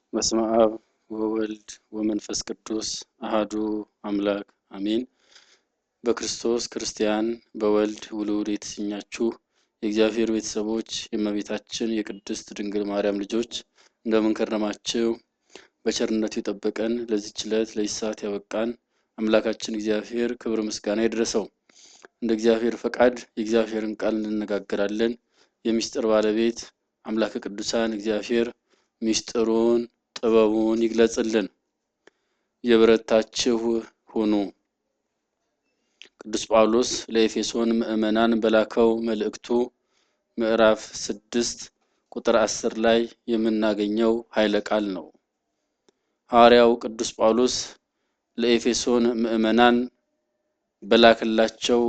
በስመ አብ ወወልድ ወመንፈስ ቅዱስ አሐዱ አምላክ አሜን። በክርስቶስ ክርስቲያን በወልድ ውሉድ የተሰኛችሁ የእግዚአብሔር ቤተሰቦች የእመቤታችን የቅድስት ድንግል ማርያም ልጆች እንደምን ከረማችሁ? በቸርነቱ ይጠብቀን ለዚህች ዕለት ለዚህ ሰዓት ያበቃን አምላካችን እግዚአብሔር ክብር ምስጋና ይድረሰው። እንደ እግዚአብሔር ፈቃድ የእግዚአብሔርን ቃል እንነጋገራለን። የሚስጥር ባለቤት አምላከ ቅዱሳን እግዚአብሔር ሚስጥሩን ጥበቡን ይግለጽልን። የበረታችሁ ሁኑ። ቅዱስ ጳውሎስ ለኤፌሶን ምዕመናን በላከው መልእክቱ ምዕራፍ 6 ቁጥር 10 ላይ የምናገኘው ኃይለ ቃል ነው። ሐዋርያው ቅዱስ ጳውሎስ ለኤፌሶን ምዕመናን በላከላቸው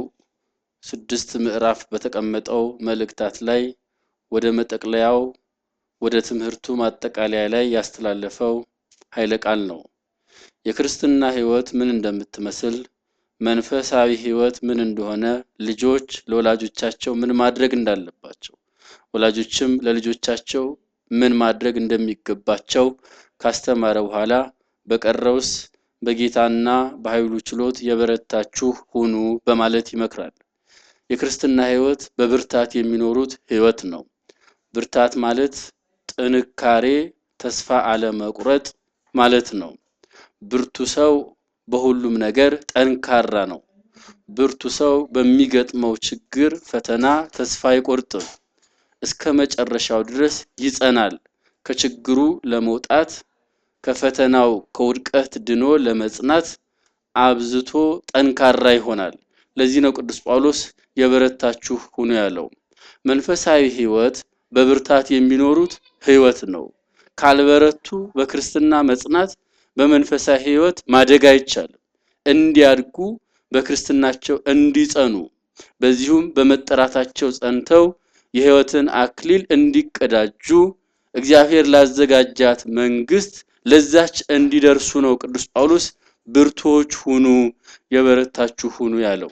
6 ምዕራፍ በተቀመጠው መልእክታት ላይ ወደ መጠቅለያው ወደ ትምህርቱ ማጠቃለያ ላይ ያስተላለፈው ኃይለ ቃል ነው። የክርስትና ሕይወት ምን እንደምትመስል፣ መንፈሳዊ ሕይወት ምን እንደሆነ፣ ልጆች ለወላጆቻቸው ምን ማድረግ እንዳለባቸው፣ ወላጆችም ለልጆቻቸው ምን ማድረግ እንደሚገባቸው ካስተማረ በኋላ በቀረውስ በጌታና በኃይሉ ችሎት የበረታችሁ ሁኑ በማለት ይመክራል። የክርስትና ሕይወት በብርታት የሚኖሩት ሕይወት ነው። ብርታት ማለት ጥንካሬ፣ ተስፋ አለመቁረጥ ማለት ነው። ብርቱ ሰው በሁሉም ነገር ጠንካራ ነው። ብርቱ ሰው በሚገጥመው ችግር ፈተና ተስፋ አይቆርጥም፣ እስከ መጨረሻው ድረስ ይጸናል። ከችግሩ ለመውጣት ከፈተናው ከውድቀት ድኖ ለመጽናት አብዝቶ ጠንካራ ይሆናል። ለዚህ ነው ቅዱስ ጳውሎስ የበረታችሁ ሁኑ ያለው። መንፈሳዊ ሕይወት በብርታት የሚኖሩት ሕይወት ነው። ካልበረቱ በክርስትና መጽናት በመንፈሳዊ ሕይወት ማደግ አይቻልም። እንዲያድጉ በክርስትናቸው እንዲጸኑ በዚሁም በመጠራታቸው ጸንተው የሕይወትን አክሊል እንዲቀዳጁ እግዚአብሔር ላዘጋጃት መንግስት ለዛች እንዲደርሱ ነው ቅዱስ ጳውሎስ ብርቶች ሁኑ የበረታችሁ ሁኑ ያለው።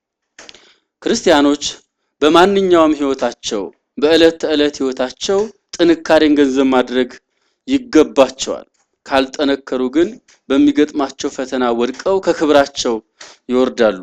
ክርስቲያኖች በማንኛውም ሕይወታቸው በዕለት ተዕለት ሕይወታቸው ጥንካሬን ገንዘብ ማድረግ ይገባቸዋል። ካልጠነከሩ ግን በሚገጥማቸው ፈተና ወድቀው ከክብራቸው ይወርዳሉ።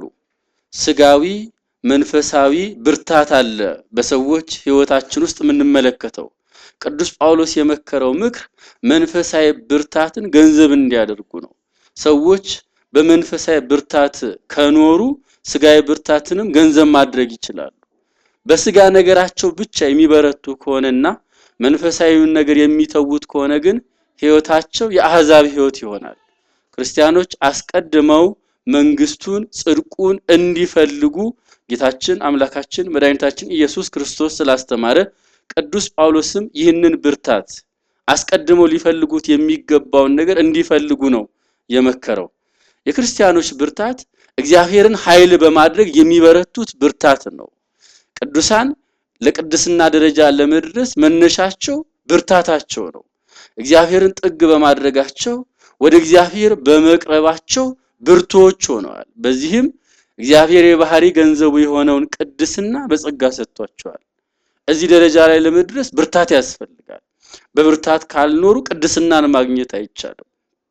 ስጋዊ መንፈሳዊ ብርታት አለ በሰዎች ሕይወታችን ውስጥ የምንመለከተው። ቅዱስ ጳውሎስ የመከረው ምክር መንፈሳዊ ብርታትን ገንዘብ እንዲያደርጉ ነው። ሰዎች በመንፈሳዊ ብርታት ከኖሩ ስጋዊ ብርታትንም ገንዘብ ማድረግ ይችላሉ። በስጋ ነገራቸው ብቻ የሚበረቱ ከሆነና መንፈሳዊውን ነገር የሚተውት ከሆነ ግን ሕይወታቸው የአሕዛብ ሕይወት ይሆናል። ክርስቲያኖች አስቀድመው መንግስቱን ጽድቁን እንዲፈልጉ ጌታችን አምላካችን መድኃኒታችን ኢየሱስ ክርስቶስ ስላስተማረ ቅዱስ ጳውሎስም ይህንን ብርታት አስቀድመው ሊፈልጉት የሚገባውን ነገር እንዲፈልጉ ነው የመከረው። የክርስቲያኖች ብርታት እግዚአብሔርን ኃይል በማድረግ የሚበረቱት ብርታት ነው። ቅዱሳን ለቅድስና ደረጃ ለመድረስ መነሻቸው ብርታታቸው ነው። እግዚአብሔርን ጥግ በማድረጋቸው ወደ እግዚአብሔር በመቅረባቸው ብርቶች ሆነዋል። በዚህም እግዚአብሔር የባህሪ ገንዘቡ የሆነውን ቅድስና በጸጋ ሰጥቷቸዋል። እዚህ ደረጃ ላይ ለመድረስ ብርታት ያስፈልጋል። በብርታት ካልኖሩ ቅድስናን ማግኘት አይቻልም።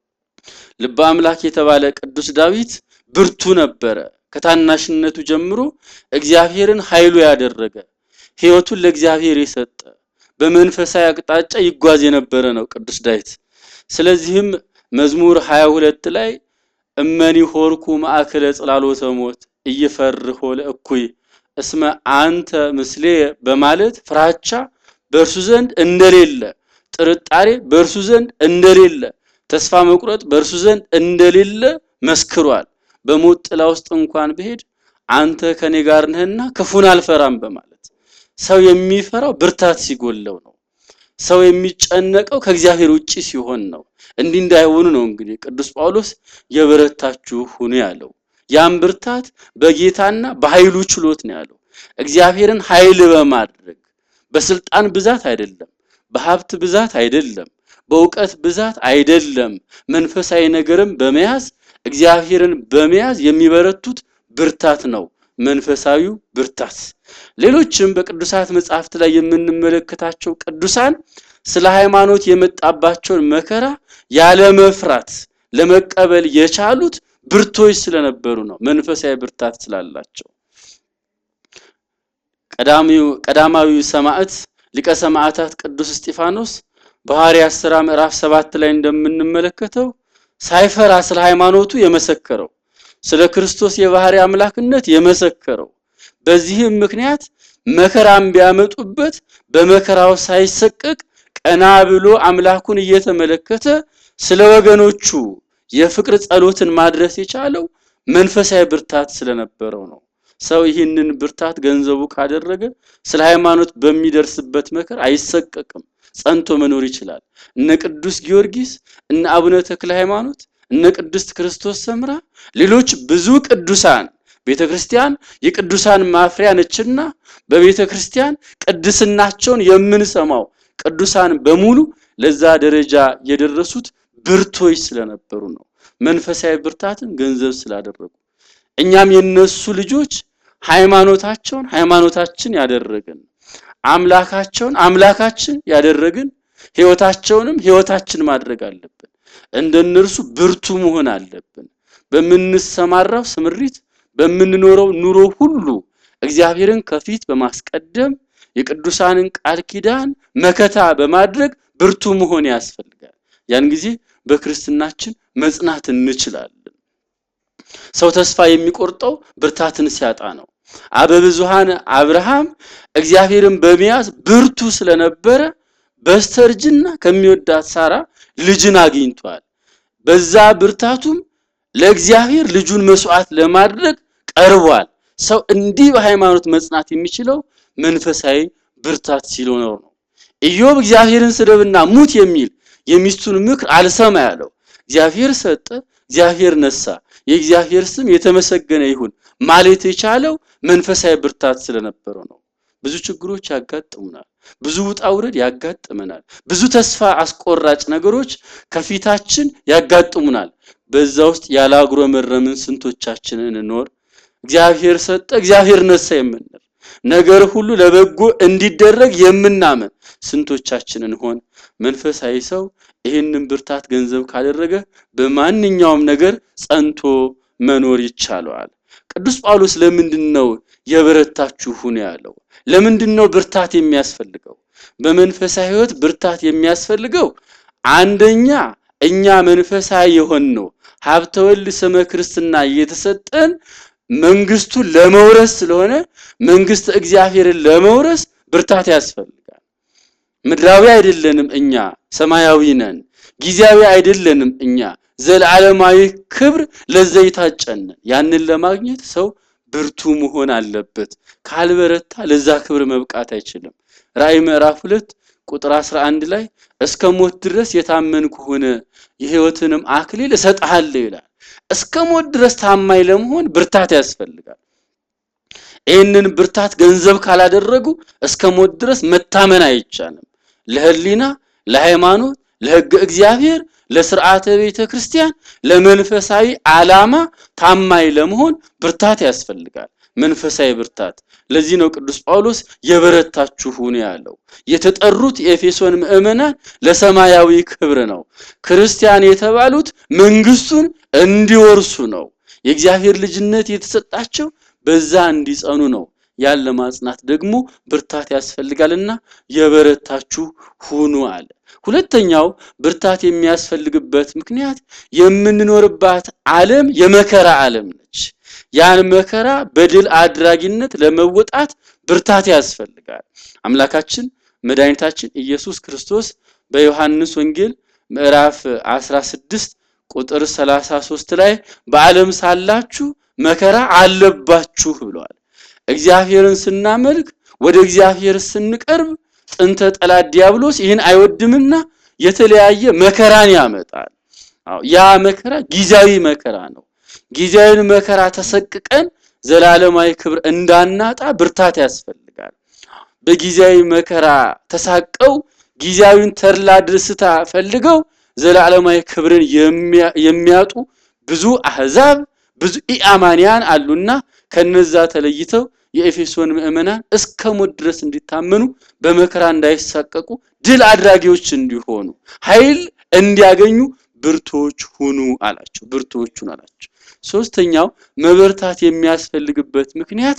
ልበ አምላክ የተባለ ቅዱስ ዳዊት ብርቱ ነበረ። ከታናሽነቱ ጀምሮ እግዚአብሔርን ኃይሉ ያደረገ ሕይወቱን ለእግዚአብሔር የሰጠ በመንፈሳዊ አቅጣጫ ይጓዝ የነበረ ነው ቅዱስ ዳዊት። ስለዚህም መዝሙር 22 ላይ እመኒ ሆርኩ ማእከለ ጽላሎተ ሞት እየፈርሆ ለእኩይ እስመ አንተ ምስሌ በማለት ፍራቻ በእርሱ ዘንድ እንደሌለ፣ ጥርጣሬ በእርሱ ዘንድ እንደሌለ፣ ተስፋ መቁረጥ በእርሱ ዘንድ እንደሌለ መስክሯል። በሞት ጥላ ውስጥ እንኳን ብሄድ አንተ ከኔ ጋር ነህና ክፉን አልፈራም በማለት። ሰው የሚፈራው ብርታት ሲጎለው ነው። ሰው የሚጨነቀው ከእግዚአብሔር ውጪ ሲሆን ነው። እንዲህ እንዳይሆኑ ነው እንግዲህ ቅዱስ ጳውሎስ የበረታችሁ ሁኑ ያለው። ያን ብርታት በጌታና በኃይሉ ችሎት ነው ያለው። እግዚአብሔርን ኃይል በማድረግ በስልጣን ብዛት አይደለም፣ በሀብት ብዛት አይደለም፣ በእውቀት ብዛት አይደለም። መንፈሳዊ ነገርም በመያዝ እግዚአብሔርን በመያዝ የሚበረቱት ብርታት ነው መንፈሳዊው ብርታት። ሌሎችም በቅዱሳት መጻሕፍት ላይ የምንመለከታቸው ቅዱሳን ስለ ሃይማኖት የመጣባቸውን መከራ ያለ መፍራት ለመቀበል የቻሉት ብርቶች ስለነበሩ ነው። መንፈሳዊ ብርታት ስላላቸው። ቀዳማዊው ሰማዕት ሊቀ ሰማዕታት ቅዱስ እስጢፋኖስ በሐዋርያት ሥራ ምዕራፍ 7 ላይ እንደምንመለከተው ሳይፈራ ስለ ሃይማኖቱ የመሰከረው፣ ስለ ክርስቶስ የባህሪ አምላክነት የመሰከረው፣ በዚህም ምክንያት መከራም ቢያመጡበት በመከራው ሳይሰቀቅ ቀና ብሎ አምላኩን እየተመለከተ ስለ ወገኖቹ የፍቅር ጸሎትን ማድረስ የቻለው መንፈሳዊ ብርታት ስለነበረው ነው። ሰው ይህንን ብርታት ገንዘቡ ካደረገ ስለ ሃይማኖት በሚደርስበት መከራ አይሰቀቅም፣ ጸንቶ መኖር ይችላል። እነ ቅዱስ ጊዮርጊስ፣ እነ አቡነ ተክለ ሃይማኖት፣ እነ ቅድስት ክርስቶስ ሰምራ፣ ሌሎች ብዙ ቅዱሳን ቤተክርስቲያን የቅዱሳን ማፍሪያ ነችና በቤተክርስቲያን ቅድስናቸውን የምንሰማው ቅዱሳን በሙሉ ለዛ ደረጃ የደረሱት ብርቶች ስለነበሩ ነው። መንፈሳዊ ብርታትን ገንዘብ ስላደረጉ እኛም የነሱ ልጆች ሃይማኖታችን ያደረግን፣ አምላካቸውን አምላካችን ያደረግን፣ ሕይወታቸውንም ሕይወታችን ማድረግ አለብን። እንደነርሱ ብርቱ መሆን አለብን። በመንሰማራው ስምሪት በመንኖረው ኑሮ ሁሉ እግዚአብሔርን ከፊት በማስቀደም የቅዱሳንን ቃል ኪዳን መከታ በማድረግ ብርቱ መሆን ያስፈልጋል። ያን ጊዜ በክርስትናችን መጽናት እንችላለን። ሰው ተስፋ የሚቆርጠው ብርታትን ሲያጣ ነው። አበብዙሃን አብርሃም እግዚአብሔርን በመያዝ ብርቱ ስለነበረ በስተርጅና ከሚወዳት ሳራ ልጅን አግኝቷል። በዛ ብርታቱም ለእግዚአብሔር ልጁን መስዋዕት ለማድረግ ቀርቧል። ሰው እንዲህ በሃይማኖት መጽናት የሚችለው መንፈሳዊ ብርታት ሲኖረው ነው። ኢዮብ እግዚአብሔርን ስደብና ሙት የሚል የሚስቱን ምክር አልሰማ ያለው እግዚአብሔር ሰጠ፣ እግዚአብሔር ነሳ፣ የእግዚአብሔር ስም የተመሰገነ ይሁን ማለት የቻለው መንፈሳዊ ብርታት ስለነበረው ነው። ብዙ ችግሮች ያጋጥሙናል፣ ብዙ ውጣ ውረድ ያጋጥመናል፣ ብዙ ተስፋ አስቆራጭ ነገሮች ከፊታችን ያጋጥሙናል። በዛ ውስጥ ያላጉረመረምን ስንቶቻችንን እንኖር? እግዚአብሔር ሰጠ፣ እግዚአብሔር ነሳ የምንል ነገር ሁሉ ለበጎ እንዲደረግ የምናምን ስንቶቻችንን ሆን? መንፈሳዊ ሰው ይህንን ብርታት ገንዘብ ካደረገ በማንኛውም ነገር ጸንቶ መኖር ይቻላል። ቅዱስ ጳውሎስ ለምንድነው የበረታችሁ ሁኑ ያለው? ለምንድነው ብርታት የሚያስፈልገው? በመንፈሳዊ ሕይወት ብርታት የሚያስፈልገው አንደኛ እኛ መንፈሳዊ የሆነው ሀብተ ወልድ ስመ ክርስትና እየተሰጠን መንግስቱን ለመውረስ ስለሆነ መንግስት እግዚአብሔርን ለመውረስ ብርታት ያስፈልጋል። ምድራዊ አይደለንም እኛ፣ ሰማያዊ ነን። ጊዜያዊ አይደለንም እኛ፣ ዘላለማዊ ክብር ለዘይታጨን። ያንን ለማግኘት ሰው ብርቱ መሆን አለበት። ካልበረታ ለዛ ክብር መብቃት አይችልም። ራእይ ምዕራፍ 2 ቁጥር 11 ላይ እስከ ሞት ድረስ የታመንኩ ሆነ የሕይወትንም አክሊል እሰጥሃለሁ ይላል። እስከ ሞት ድረስ ታማኝ ለመሆን ብርታት ያስፈልጋል። ይህንን ብርታት ገንዘብ ካላደረጉ እስከ ሞት ድረስ መታመን አይቻልም። ለህሊና፣ ለሃይማኖት፣ ለሕግ እግዚአብሔር፣ ለሥርዓተ ቤተ ክርስቲያን፣ ለመንፈሳዊ ዓላማ ታማኝ ለመሆን ብርታት ያስፈልጋል። መንፈሳዊ ብርታት። ለዚህ ነው ቅዱስ ጳውሎስ የበረታችሁ ሁኑ ያለው። የተጠሩት የኤፌሶን ምዕመናን ለሰማያዊ ክብር ነው። ክርስቲያን የተባሉት መንግስቱን እንዲወርሱ ነው። የእግዚአብሔር ልጅነት የተሰጣቸው በዛ እንዲጸኑ ነው። ያለ ማጽናት ደግሞ ብርታት ያስፈልጋልና የበረታችሁ ሁኑ አለ። ሁለተኛው ብርታት የሚያስፈልግበት ምክንያት የምንኖርባት ዓለም የመከራ ዓለም ነች። ያን መከራ በድል አድራጊነት ለመወጣት ብርታት ያስፈልጋል። አምላካችን መድኃኒታችን ኢየሱስ ክርስቶስ በዮሐንስ ወንጌል ምዕራፍ 16 ቁጥር 33 ላይ በዓለም ሳላችሁ መከራ አለባችሁ ብሏል። እግዚአብሔርን ስናመልክ ወደ እግዚአብሔር ስንቀርብ ጥንተ ጠላት ዲያብሎስ ይህን አይወድምና የተለያየ መከራን ያመጣል። ያ መከራ ጊዜያዊ መከራ ነው። ጊዜያዊ መከራ ተሰቅቀን ዘላለማዊ ክብር እንዳናጣ ብርታት ያስፈልጋል። በጊዜያዊ መከራ ተሳቀው ጊዜያዊን ተድላ ደስታ ፈልገው ዘላለማዊ ክብርን የሚያጡ ብዙ አህዛብ ብዙ ኢአማንያን አሉና ከነዛ ተለይተው የኤፌሶን ምእመናን እስከ ሞት ድረስ እንዲታመኑ በመከራ እንዳይሳቀቁ ድል አድራጊዎች እንዲሆኑ ኃይል እንዲያገኙ ብርቶች ሁኑ አላቸው። ብርቶች ሁኑ አላቸው። ሶስተኛው መበርታት የሚያስፈልግበት ምክንያት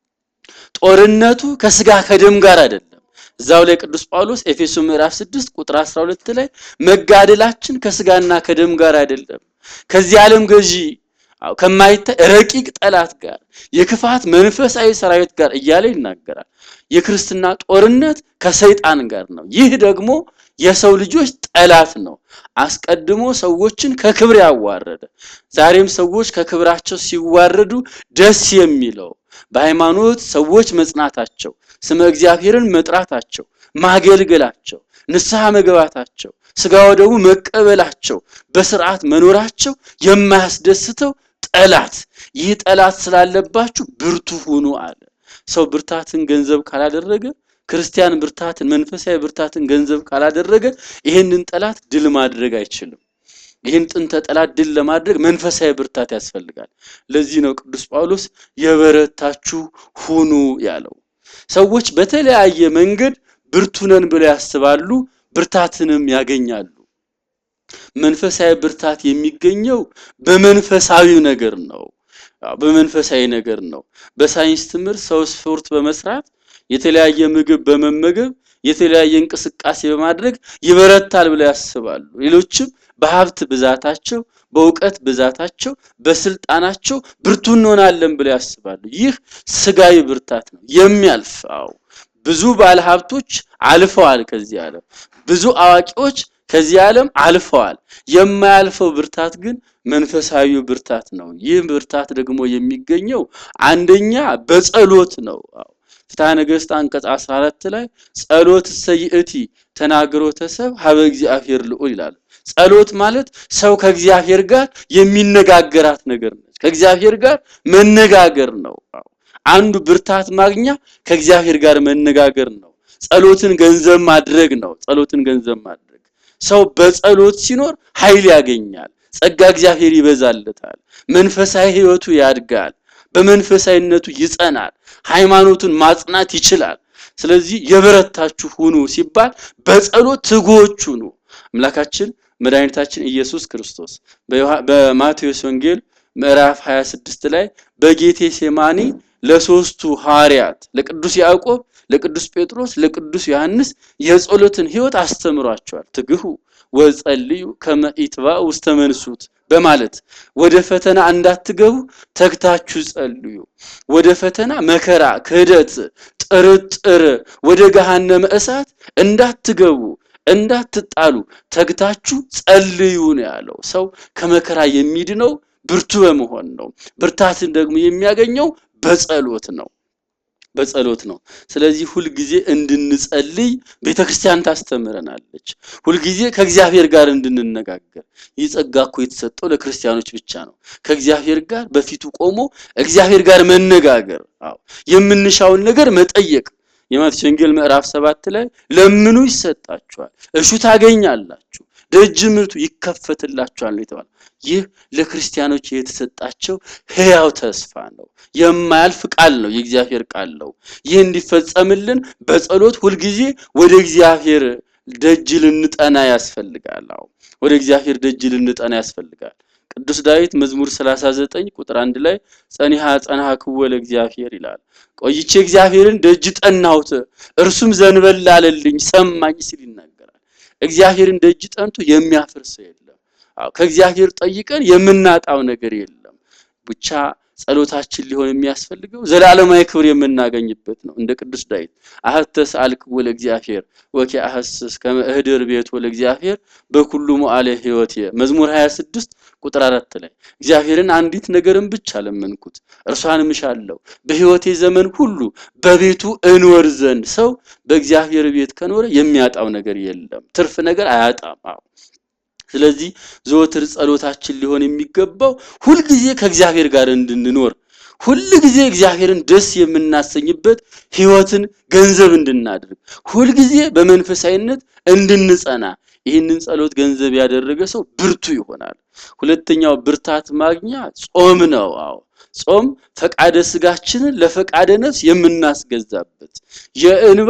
ጦርነቱ ከስጋ ከደም ጋር አይደለም። እዛው ላይ ቅዱስ ጳውሎስ ኤፌሶን ምዕራፍ 6 ቁጥር 12 ላይ መጋደላችን ከስጋና ከደም ጋር አይደለም ከዚህ ዓለም ገዢ ከማይታይ ረቂቅ ጠላት ጋር የክፋት መንፈሳዊ ሰራዊት ጋር እያለ ይናገራል። የክርስትና ጦርነት ከሰይጣን ጋር ነው። ይህ ደግሞ የሰው ልጆች ጠላት ነው። አስቀድሞ ሰዎችን ከክብር ያዋረደ ዛሬም ሰዎች ከክብራቸው ሲዋረዱ ደስ የሚለው በሃይማኖት ሰዎች መጽናታቸው ስመ እግዚአብሔርን መጥራታቸው ማገልገላቸው ንስሐ መግባታቸው ስጋው ደግሞ መቀበላቸው በስርዓት መኖራቸው የማያስደስተው ጠላት ይህ ጠላት ስላለባችሁ ብርቱ ሁኑ አለ። ሰው ብርታትን ገንዘብ ካላደረገ ክርስቲያን ብርታትን መንፈሳዊ ብርታትን ገንዘብ ካላደረገ ይሄንን ጠላት ድል ማድረግ አይችልም። ይሄን ጥንተ ጠላት ድል ለማድረግ መንፈሳዊ ብርታት ያስፈልጋል። ለዚህ ነው ቅዱስ ጳውሎስ የበረታችሁ ሁኑ ያለው። ሰዎች በተለያየ መንገድ ብርቱ ነን ብለው ያስባሉ፣ ብርታትንም ያገኛሉ። መንፈሳዊ ብርታት የሚገኘው በመንፈሳዊ ነገር ነው። በመንፈሳዊ ነገር ነው። በሳይንስ ትምህርት ሰው ስፖርት በመስራት የተለያየ ምግብ በመመገብ የተለያየ እንቅስቃሴ በማድረግ ይበረታል ብለው ያስባሉ። ሌሎችም በሀብት ብዛታቸው በእውቀት ብዛታቸው በስልጣናቸው ብርቱ እንሆናለን ብለው ያስባሉ። ይህ ስጋዊ ብርታት ነው የሚያልፈው። ብዙ ባለሀብቶች አልፈዋል ከዚህ ዓለም፣ ብዙ አዋቂዎች ከዚህ ዓለም አልፈዋል። የማያልፈው ብርታት ግን መንፈሳዊ ብርታት ነው። ይህ ብርታት ደግሞ የሚገኘው አንደኛ በጸሎት ነው። ፍትሐ ነገሥት አንቀጽ 14 ላይ ጸሎት ሰይእቲ ተናግሮተ ሰብ ሀበ እግዚአብሔር ልዑል ይላል። ጸሎት ማለት ሰው ከእግዚአብሔር ጋር የሚነጋገራት ነገር ነው። ከእግዚአብሔር ጋር መነጋገር ነው። አንዱ ብርታት ማግኛ ከእግዚአብሔር ጋር መነጋገር ነው። ጸሎትን ገንዘብ ማድረግ ነው። ጸሎትን ገንዘብ ማድረግ ሰው በጸሎት ሲኖር ኃይል ያገኛል። ጸጋ እግዚአብሔር ይበዛለታል። መንፈሳዊ ህይወቱ ያድጋል። በመንፈሳዊነቱ ይጸናል። ሃይማኖቱን ማጽናት ይችላል። ስለዚህ የበረታችሁ ሁኑ ሲባል በጸሎት ትጉዎች ሁኑ። አምላካችን መድኃኒታችን ኢየሱስ ክርስቶስ በማቴዎስ ወንጌል ምዕራፍ 26 ላይ በጌቴሴማኒ ለሶስቱ ሐዋርያት ለቅዱስ ያዕቆብ፣ ለቅዱስ ጴጥሮስ፣ ለቅዱስ ዮሐንስ የጸሎትን ህይወት አስተምሯቸዋል። ትግሁ ወጸልዩ ከመ ኢትባኡ ውስተ መንሱት በማለት ወደ ፈተና እንዳትገቡ ተግታችሁ ጸልዩ። ወደ ፈተና መከራ፣ ክህደት፣ ጥርጥር ወደ ገሃነመ እሳት እንዳትገቡ እንዳትጣሉ ተግታችሁ ጸልዩ ነው ያለው። ሰው ከመከራ የሚድነው ብርቱ በመሆን ነው። ብርታትን ደግሞ የሚያገኘው በጸሎት ነው። በጸሎት ነው። ስለዚህ ሁሉ ጊዜ እንድንጸልይ ቤተክርስቲያን ታስተምረናለች። ሁሉ ጊዜ ከእግዚአብሔር ጋር እንድንነጋገር። ይህ ጸጋ እኮ የተሰጠው ለክርስቲያኖች ብቻ ነው። ከእግዚአብሔር ጋር በፊቱ ቆሞ እግዚአብሔር ጋር መነጋገር፣ የምንሻውን ነገር መጠየቅ። የማቴዎስ ወንጌል ምዕራፍ 7 ላይ ለምኑ ይሰጣችኋል፣ እሹ ታገኛላችሁ፣ ደጅ ምቱ ይከፈትላችኋል የተባለው ይህ ለክርስቲያኖች የተሰጣቸው ሕያው ተስፋ ነው። የማያልፍ ቃል ነው። የእግዚአብሔር ቃል ነው። ይህ እንዲፈጸምልን በጸሎት ሁሉ ጊዜ ወደ እግዚአብሔር ደጅ ልንጠና ያስፈልጋል። ወደ እግዚአብሔር ደጅ ልንጠና ያስፈልጋል። ቅዱስ ዳዊት መዝሙር 39 ቁጥር 1 ላይ ጸንሐክዎ ለእግዚአብሔር ይላል። ቆይቼ እግዚአብሔርን ደጅ ጠናሁት እርሱም ዘንበል አለልኝ ሰማኝ ሲል ይናገራል። እግዚአብሔርን ደጅ ጠንቶ የሚያፈርሰው የለም። ከእግዚአብሔር ጠይቀን የምናጣው ነገር የለም። ብቻ ጸሎታችን ሊሆን የሚያስፈልገው ዘላለማዊ ክብር የምናገኝበት ነው። እንደ ቅዱስ ዳዊት አህተስ አልክዎ ለእግዚአብሔር ወኪአህስስ ከመ እህድር ቤቱ ለእግዚአብሔር በኩሉ መዓለ ሕይወቴ መዝሙር 26 ቁጥር 4 ላይ እግዚአብሔርን አንዲት ነገርን ብቻ ለመንኩት እርሷንም እሻለሁ በሕይወቴ ዘመን ሁሉ በቤቱ እንወር ዘንድ። ሰው በእግዚአብሔር ቤት ከኖረ የሚያጣው ነገር የለም። ትርፍ ነገር አያጣም። ስለዚህ ዘወትር ጸሎታችን ሊሆን የሚገባው ሁሉ ጊዜ ከእግዚአብሔር ጋር እንድንኖር፣ ሁሉ ጊዜ እግዚአብሔርን ደስ የምናሰኝበት ህይወትን ገንዘብ እንድናደርግ ሁሉ ጊዜ በመንፈሳዊነት እንድንጸና ይህንን ጸሎት ገንዘብ ያደረገ ሰው ብርቱ ይሆናል። ሁለተኛው ብርታት ማግኛ ጾም ነው። ጾም ፈቃደ ስጋችንን ለፈቃደ ነፍስ የምናስገዛበት የእንባ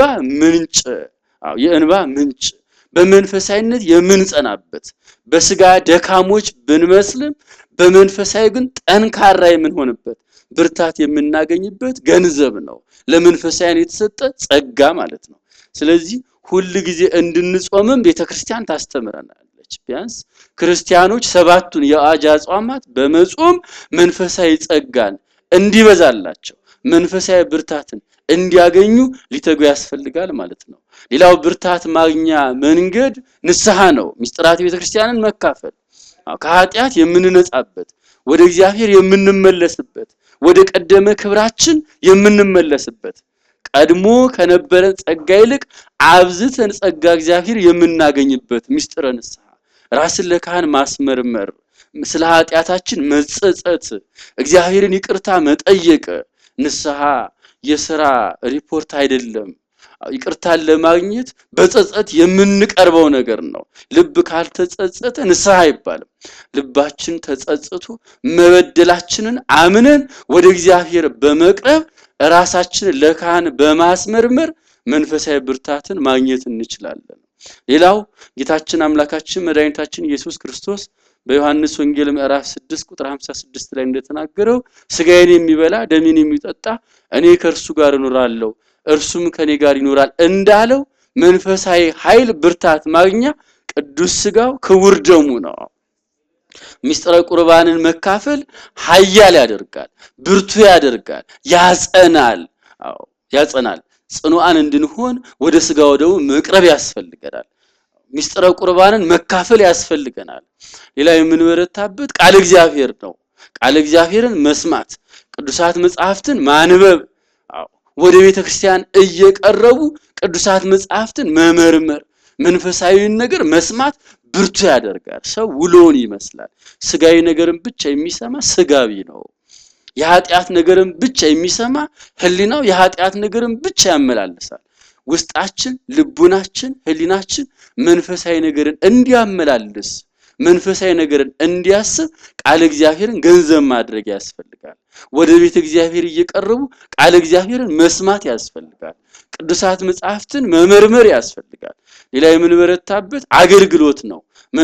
ምንጭ በመንፈሳዊነት የምንጸናበት በስጋ ደካሞች ብንመስልም በመንፈሳዊ ግን ጠንካራ የምንሆንበት ብርታት የምናገኝበት ገንዘብ ነው። ለመንፈሳዊን የተሰጠ ጸጋ ማለት ነው። ስለዚህ ሁሉ ጊዜ እንድንጾምም ቤተክርስቲያን ታስተምረናለች። ቢያንስ ክርስቲያኖች 7ቱን የአዋጅ አጽዋማት በመጾም መንፈሳዊ ጸጋን እንዲበዛላቸው መንፈሳዊ ብርታትን እንዲያገኙ ሊተጉ ያስፈልጋል ማለት ነው። ሌላው ብርታት ማግኛ መንገድ ንስሐ ነው። ምስጢራት ቤተክርስቲያንን መካፈል ከኃጢአት የምንነጻበት ወደ እግዚአብሔር የምንመለስበት ወደ ቀደመ ክብራችን የምንመለስበት ቀድሞ ከነበረ ጸጋ ይልቅ አብዝተን ጸጋ እግዚአብሔር የምናገኝበት ምስጢረ ንስሐ ራስን ለካህን ማስመርመር ስለ ኃጢአታችን መጸጸት እግዚአብሔርን ይቅርታ መጠየቅ ንስሐ የሥራ ሪፖርት አይደለም። ይቅርታን ለማግኘት በጸጸት የምንቀርበው ነገር ነው። ልብ ካልተጸጸተ ንስሐ አይባልም። ልባችን ተጸጽቶ መበደላችንን አምነን ወደ እግዚአብሔር በመቅረብ ራሳችንን ለካህን በማስመርመር መንፈሳዊ ብርታትን ማግኘት እንችላለን። ሌላው ጌታችን አምላካችን መድኃኒታችን ኢየሱስ ክርስቶስ በዮሐንስ ወንጌል ምዕራፍ 6 ቁጥር 56 ላይ እንደተናገረው ስጋዬን የሚበላ ደሜን የሚጠጣ እኔ ከእርሱ ጋር እኖራለሁ እርሱም ከኔ ጋር ይኖራል እንዳለው መንፈሳዊ ኃይል ብርታት ማግኛ ቅዱስ ስጋው ክቡር ደሙ ነው። ምስጢረ ቁርባንን መካፈል ኃያል ያደርጋል፣ ብርቱ ያደርጋል፣ ያጸናል። ጽኑዓን እንድንሆን ወደ ስጋው ደሙ መቅረብ ያስፈልገናል። ምስጢረ ቁርባንን መካፈል ያስፈልገናል። ሌላ የምንበረታበት ቃል እግዚአብሔር ነው። ቃል እግዚአብሔርን መስማት፣ ቅዱሳት መጻሕፍትን ማንበብ፣ ወደ ቤተክርስቲያን እየቀረቡ ቅዱሳት መጻሕፍትን መመርመር፣ መንፈሳዊን ነገር መስማት ብርቱ ያደርጋል። ሰው ውሎን ይመስላል። ስጋዊ ነገርን ብቻ የሚሰማ ስጋዊ ነው። የኃጢአት ነገርን ብቻ የሚሰማ ህሊናው የኃጢአት ነገርን ብቻ ያመላልሳል። ውስጣችን ልቡናችን ህሊናችን መንፈሳዊ ነገርን እንዲያመላልስ መንፈሳዊ ነገርን እንዲያስብ ቃል እግዚአብሔርን ገንዘብ ማድረግ ያስፈልጋል። ወደ ቤተ እግዚአብሔር እየቀረቡ ቃል እግዚአብሔርን መስማት ያስፈልጋል። ቅዱሳት መጻሕፍትን መመርመር ያስፈልጋል። ሌላ የምንበረታበት አገልግሎት ነው።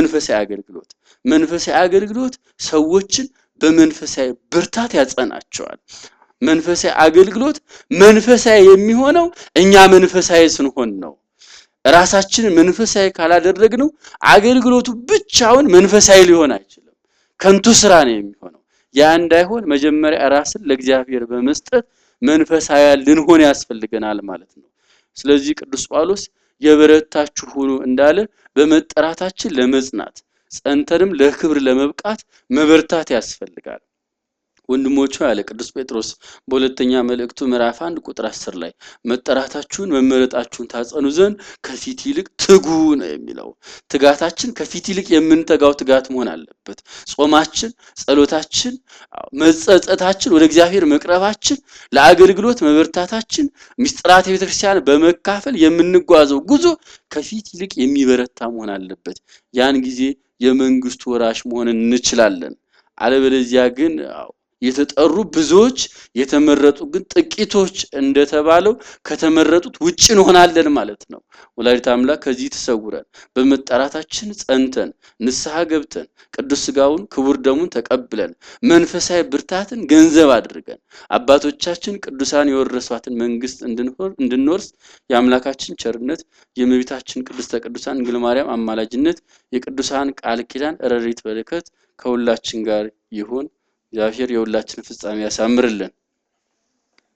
መንፈሳዊ አገልግሎት ሰዎችን በመንፈሳዊ ብርታት ያጸናቸዋል። መንፈሳዊ አገልግሎት መንፈሳዊ የሚሆነው እኛ መንፈሳዊ ስንሆን ነው። ራሳችንን መንፈሳዊ ካላደረግነው አገልግሎቱ ብቻውን መንፈሳዊ ሊሆን አይችልም። ከንቱ ስራ ነው የሚሆነው። ያ እንዳይሆን መጀመሪያ ራስን ለእግዚአብሔር በመስጠት መንፈሳዊ ልንሆን ያስፈልገናል ማለት ነው። ስለዚህ ቅዱስ ጳውሎስ የበረታችሁ ሁኑ እንዳለ በመጠራታችን ለመጽናት ጸንተንም ለክብር ለመብቃት መበርታት ያስፈልጋል። ወንድሞቹ ያለ ቅዱስ ጴጥሮስ በሁለተኛ መልእክቱ ምዕራፍ 1 ቁጥር 10 ላይ መጠራታችሁን መመረጣችሁን ታጸኑ ዘንድ ከፊት ይልቅ ትጉ ነው የሚለው። ትጋታችን ከፊት ይልቅ የምንተጋው ትጋት መሆን አለበት። ጾማችን፣ ጸሎታችን፣ መጸጸታችን፣ ወደ እግዚአብሔር መቅረባችን፣ ለአገልግሎት መበርታታችን፣ ምስጢራት ቤተክርስቲያን በመካፈል የምንጓዘው ጉዞ ከፊት ይልቅ የሚበረታ መሆን አለበት። ያን ጊዜ የመንግስቱ ወራሽ መሆን እንችላለን። አለበለዚያ ግን የተጠሩ ብዙዎች የተመረጡ ግን ጥቂቶች እንደተባለው ከተመረጡት ውጪ እንሆናለን ማለት ነው። ወላዲተ አምላክ ከዚህ ተሰውረን በመጠራታችን ጸንተን ንስሐ ገብተን ቅዱስ ስጋውን ክቡር ደሙን ተቀብለን መንፈሳዊ ብርታትን ገንዘብ አድርገን አባቶቻችን ቅዱሳን የወረሷትን መንግስት እንድንወርስ የአምላካችን ቸርነት የእመቤታችን ቅድስተ ቅዱሳን ድንግል ማርያም አማላጅነት የቅዱሳን ቃል ኪዳን ረድኤት በረከት ከሁላችን ጋር ይሁን። እግዚአብሔር የሁላችን ፍጻሜ ያሳምርልን።